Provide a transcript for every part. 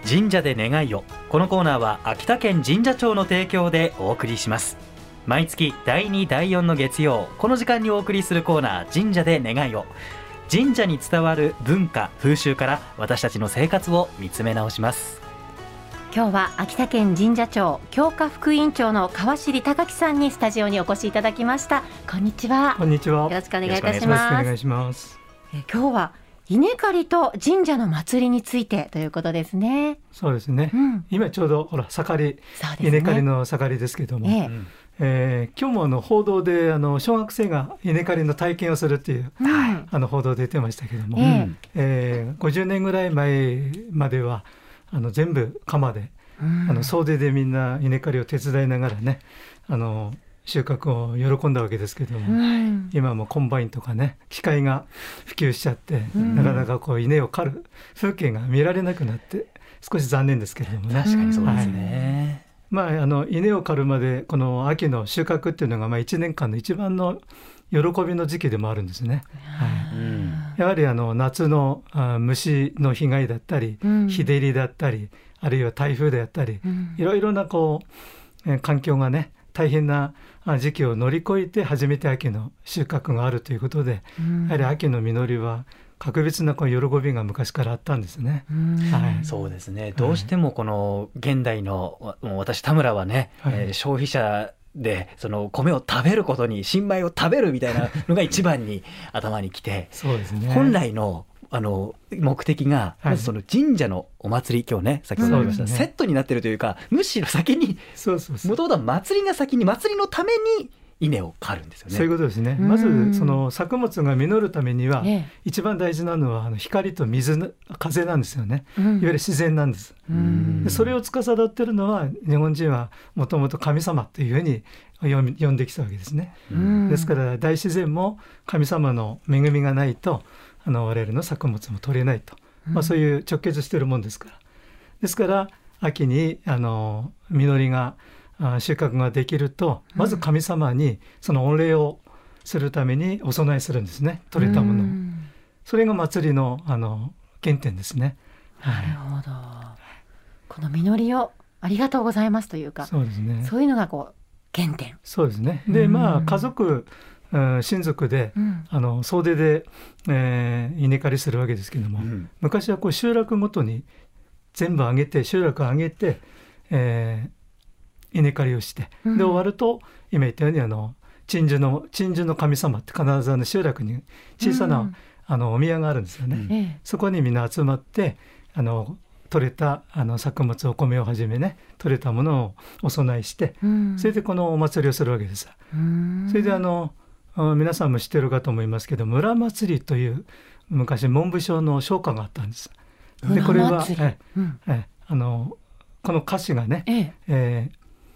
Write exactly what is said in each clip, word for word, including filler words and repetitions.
神社で願いを。このコーナーは秋田県神社庁の提供でお送りします。毎月だいにだいよんの月曜、この時間にお送りするコーナー、神社で願いを。神社に伝わる文化風習から私たちの生活を見つめ直します。 今日は秋田県神社庁教化副委員長の川尻隆樹さんにスタジオにお越しいただきました。こんにちは。 こんにちは。 よろしくお願いいたします。 よろしくお願いします。 え今日は稲刈りと神社の祭りについてということですね。 そうですね、うん、今ちょうどほら盛り、ね、稲刈りの盛りですけども、えええー、今日もあの報道であの小学生が稲刈りの体験をするっていう、うん、あの報道出てましたけども、ええー、ごじゅうねんぐらい前まではあの全部鎌で、うん、あの総出でみんな稲刈りを手伝いながらね、あの収穫を喜んだわけですけども、うん、今もコンバインとかね機械が普及しちゃって、うん、なかなかこう稲を刈る風景が見られなくなって少し残念ですけれどもね。 確かにそうですね、 はい、まあ、あの稲を刈るまでこの秋の収穫っていうのがまあいちねんかんの一番の喜びの時期でもあるんですね、はい、うん、やはりあの夏のあ虫の被害だったり、うん、日照りだったりあるいは台風であったり、うん、いろいろなこう、えー、環境がね大変な時期を乗り越えて初めて秋の収穫があるということで、うん、やはり秋の実りは格別なこう喜びが昔からあったんですね、 はい、そうですね。どうしてもこの現代の私田村はね、はい、えー、消費者でその米を食べることに新米を食べるみたいなのが一番に頭にきてそうですね、 本来のあの目的が、はい、まずその神社のお祭り、今日ね先ほど言いました、ね、セットになっているというか、むしろ先にもともとは祭りが先に祭りのために稲を刈るんですよね。 そういうことですね。まずその作物が実るためには、ええ、一番大事なのはあの光と水、風なんですよね、うん、いわゆる自然なんです。でそれを司っているのは日本人はもともと神様というふうに呼んできたわけですね。ですから大自然も神様の恵みがないとあの我々の作物も取れないと、まあ、そういう直結しているもんですから、ですから秋にあの実りが収穫ができるとまず神様にその御礼をするためにお供えするんですね、取れたものを。それが祭り の, あの原点ですね。 なるほど、はい、この実りをありがとうございますというか、 そうですね、 そういうのがこう原点。 そうですね。で、まあ、家族、うん、親族で、うん、あの総出で、えー、稲刈りするわけですけども、うん、昔はこう集落ごとに全部上げて集落上げて、えー、稲刈りをして、うん、で終わると今言ったようにあの鎮守の鎮守の神様って必ずあの集落に小さな、うん、あのお宮があるんですよね、うん、そこにみんな集まってあの取れたあの作物、お米をはじめね取れたものをお供えして、うん、それでこのお祭りをするわけです。うん、それであの皆さんも知ってるかと思いますけど、村祭りという昔文部省の唱歌があったんです。でこれは、えうんえあのこの歌詞がね、えええー、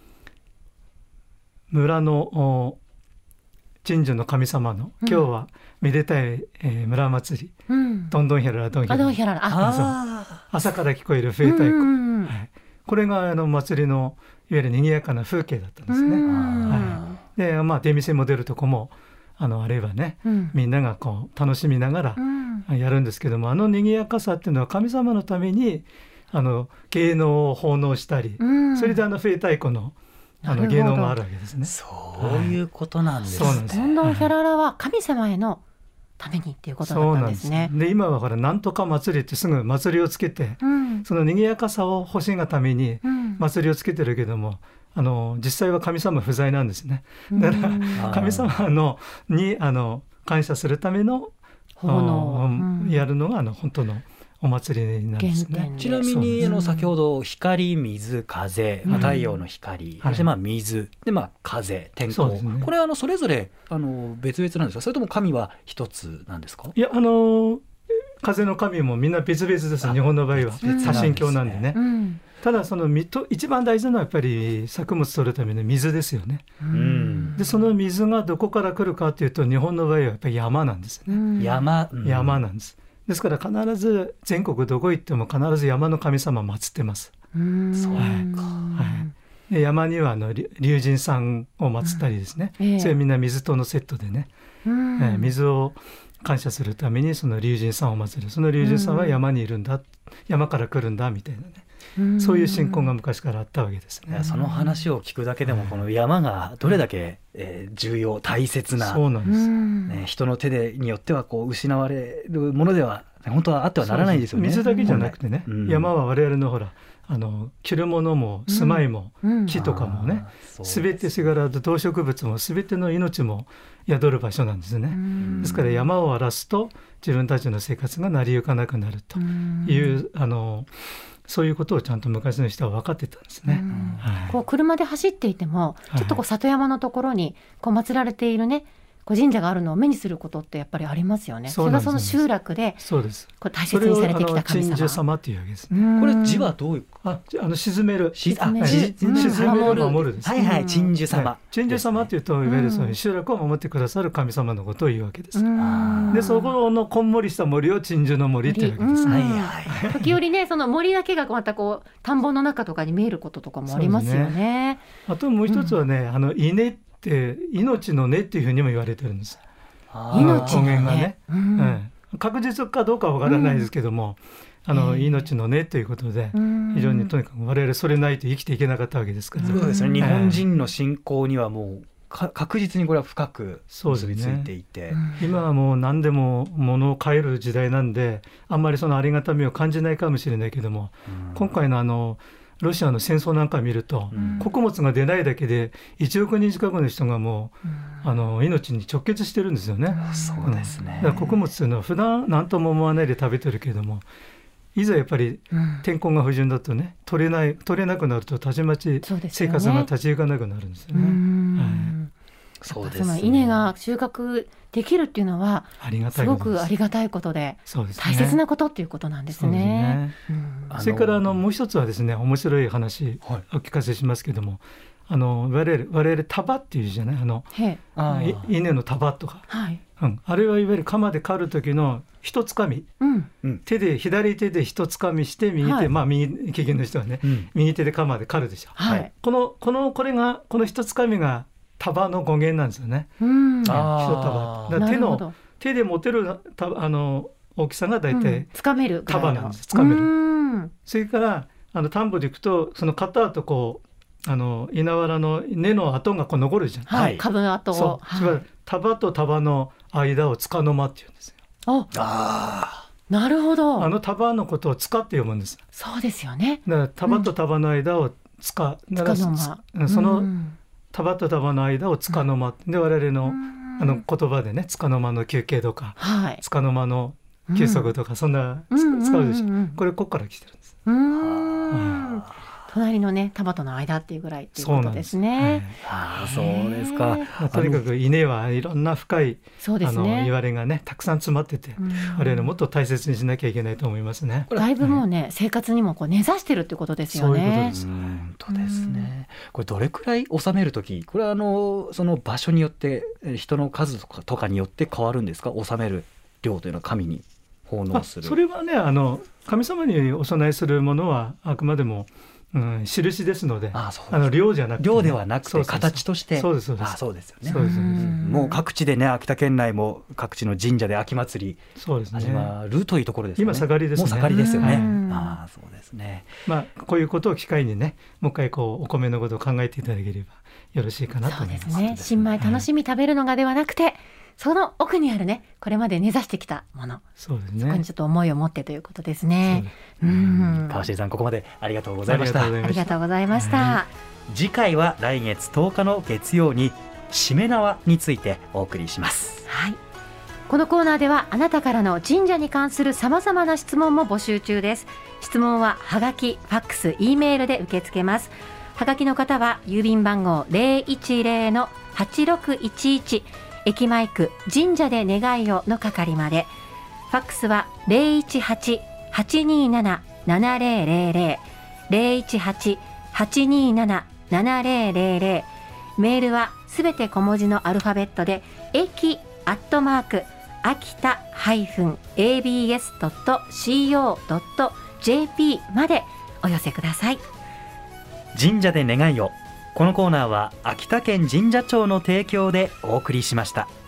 村の鎮守の神様の、うん、今日はめでたい、えー、村祭り、うん、どんどんひゃららどんひゃらら、 どんひゃらら、 あ朝から聞こえる笛太鼓、うんうんはい、これがあの祭りのいわゆる賑やかな風景だったんですね。はい、で、まあ、出店も出るとこもあのあればね、うん、みんながこう楽しみながらやるんですけども、うん、あの賑やかさっていうのは神様のためにあの芸能を奉納したり、うん、それであの笛太鼓のあの芸能があるわけですね。 そういうことなんですね。 はい、どんどんひゃららは神様へのためにっていうことだったんですね。 そうなんです。で今はほらなんとか祭りってすぐ祭りをつけて、うん、その賑やかさを欲しいがために祭りをつけてるけども、うんあの実際は神様不在なんですね。だから神様のにあの感謝するための奉納、うん、やるのがあの本当のお祭りなんですね。 ちなみにあの先ほど光、水、風、まあ、太陽の光、うん、そしてまあ水で、まあ、風、天候、ね、これはあのそれぞれあの別々なんですか、それとも神は一つなんですか。 いやあの風の神もみんな別々です。日本の場合は多神教なんでね、うん、ただその一番大事なのはやっぱり作物取るための水ですよね、うん、でその水がどこから来るかというと日本の場合はやっぱり山なんですね、うん、 山、 うん、山なんです。ですから必ず全国どこ行っても必ず山の神様を祀ってます。 うんそうか、 はい、で山にはあの龍神さんを祀ったりですね、うんえー、それみんな水とのセットでね、うんえー、水を感謝するためにその龍神さんを祀る。その龍神さんは山にいるんだ、うん、山から来るんだみたいなね、 そういう信仰が昔からあったわけですね。 その話を聞くだけでもこの山がどれだけ、えー、重要大切な、 そうなんです、 ね、人の手でによってはこう失われるものでは本当はあってはならないですよね。 水だけじゃなくてね、うん、山は我々のほらあの着るものも住まいも、うん、木とかもね、すべてそれから動植物もすべての命も宿る場所なんですね。ですから山を荒らすと自分たちの生活が成り行かなくなるという、あのそういうことをちゃんと昔の人は分かってたんですね。 はい、こう車で走っていてもちょっとこう里山のところにこう祀られているねこう神社があるのを目にすることってやっぱりありますよね。それがその集落でこう大切にされてきた神様。 鎮守様というわけですね。 これ字はどういうああの沈める沈める守るです。 はいはい、鎮守様、 はい、鎮守様というといわゆるその集落を守ってくださる神様のことを言うわけです。でそこのこんもりした森を鎮守の森というわけです。 はいはい、時折ねその森だけがまたこう田んぼの中とかに見えることとかもありますよね。 あともう一つはね、うん、あの稲って命の根っていうふうにも言われてるんです。 命の根がね、うんうん、確実かどうかはわからないですけども、うん、あの命の根ということで、非常にとにかく我々それないと生きていけなかったわけですから、ね、 そうですね。日本人の信仰にはもうか確実にこれは深く結びついていて、ね、 今はもう何でも物を変える時代なんであんまりそのありがたみを感じないかもしれないけども、うん、今回のあのロシアの戦争なんか見ると、うん、穀物が出ないだけでいちおくにん近くの人がもう、うん、あの命に直結してるんですよね。 うん、そうですね。 だから穀物というのは普段何とも思わないで食べてるけれども、いざやっぱり天候が不順だとね、取れない取れなくなるとたちまち生活が立ち行かなくなるんですよね。 そうですね。 その稲が収穫できるっていうのはすごくありがたいことで、大切なことっていうことなんですね。 それからあのもう一つはですね、面白い話お聞かせしますけども、あの我々我々束っていうじゃない、あの稲の束とか、はいうん、あれはいわゆる鎌で刈る時の一つかみ、うん、手で左手で一つかみして右手、はい、まあ右利きの人はね、うん、右手で鎌で刈るでしょ。はい、このこのこれがこの一つかみが束の語源なんですよね。うん、一束だ手の手で持てるたあの大きさがだいたい束める束なんです。束める。それからあの田んぼでいくとその片とこうあの稲わらの根の跡がこう残るじゃん。 はい、株の跡を。 そう。はい、束と束の間を束の間っていうんですよ。 ああ。なるほど。 あの束のことを束って読むんです。 そうですよね。 だから束と束の間を束。 うん、束の間。 その、うん束と束の間をつかの間、うん、で我々のあの言葉でね、つかの間の休憩とか、はい、つかの間の休息とか、うん、そんな使うでしょ、うんうんうん、これここから来てるんです。うーん隣のね束との間っていうぐらいっていうことですね。 ああそうですか。 とにかく稲はいろんな深いそうです、ね、 あの言われがねたくさん詰まってて、うん、我々もっと大切にしなきゃいけないと思いますね。 だいぶもうね、うん、生活にもこう根ざしてるってことですよね。 そういうことです。 本当ですね。これどれくらい収めるとき、これはあのその場所によって人の数とかとかによって変わるんですか。収める量というのは神に奉納する。 それはねあの神様にお供えするものはあくまでもうん、印ですので、あああの量じゃなくて、ね、 量ではなくて形として、 そうですそうです。 あそうですよね。そうですそうです。もう各地でね秋田県内も各地の神社で秋祭り始まるというところですね。 今盛りですね。 もう盛りですよね。あそうですね。 まあこういうことを機会にねもう一回こうお米のことを考えていただければよろしいかなと思います。 そうですね。新米楽しみ食べるのがではなくて、はい、その奥にあるねこれまで根ざしてきたもの、そうですね、そこにちょっと思いを持ってということですね。 うん、川尻さんここまでありがとうございました。 ありがとうございました。はい、 次回は来月とおかの月曜にしめ縄についてお送りします。 はい、このコーナーではあなたからの神社に関するさまざまな質問も募集中です。質問ははがき、ファックス、Eメールで受け付けます。はがきの方は郵便番号 ゼロいちゼロのはちろくいちいち駅前区神社で願いをの係まで。ファックスは ゼロいちはち はちにーなな ななゼロゼロゼロ ゼロいちはち はちにーなな ななゼロゼロゼロ。メールはすべて小文字のアルファベットで駅アットマーク秋田 エービーエス ドット シーオー ドット ジェーピー までお寄せください。 神社で願いを。このコーナーは秋田県神社庁の提供でお送りしました。